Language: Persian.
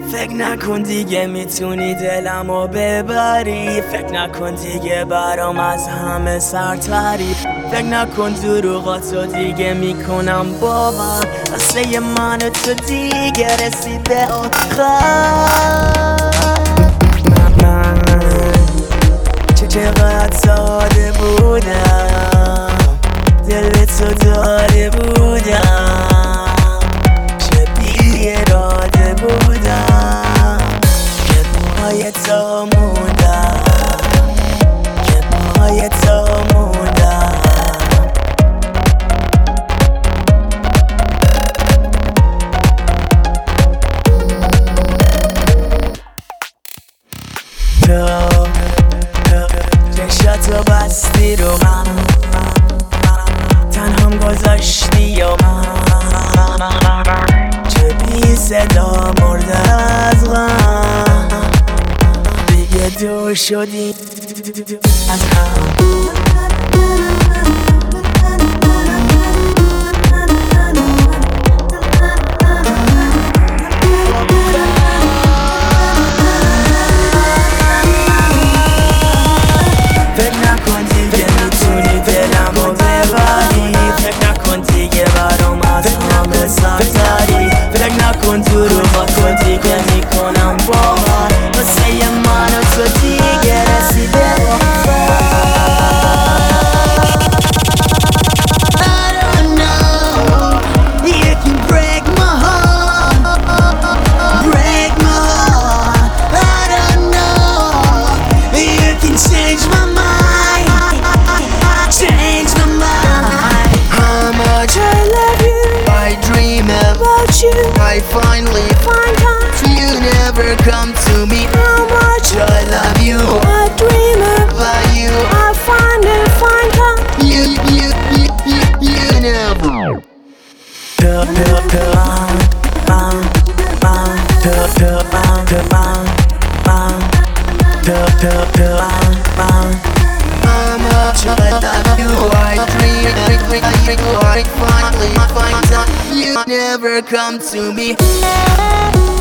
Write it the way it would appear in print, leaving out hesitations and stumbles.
فکر نکن دیگه میتونی دلمو ببری، فکر نکن دیگه برام از همه سرتری، فکر نکن دروغاتو دیگه میکنم باور، واسه من و تو دیگه رسیده آخر. من چقدر ساده بودم، دل تو داده بودم، چه بی اراده بودم که پای تو موندم، که پای تو موندم. چشاتو بستی رو من، تنهام گذاشتی و من چه بی صدا مرده از غم، دیگه دور شدی از هم. فکر نکن دروغاتو دیگه میکنم باور، واسه من و تو دیگه رسیده آخر. I don't know, you can break my heart, break my heart. I don't know, you can change my mind, change my mind. How much I love you, I dream about you, I finally find time. You never come to me. How much I love you, I dream about you, I finally find time. You never. How much I love you, I dream, I finally find time. You never come to me.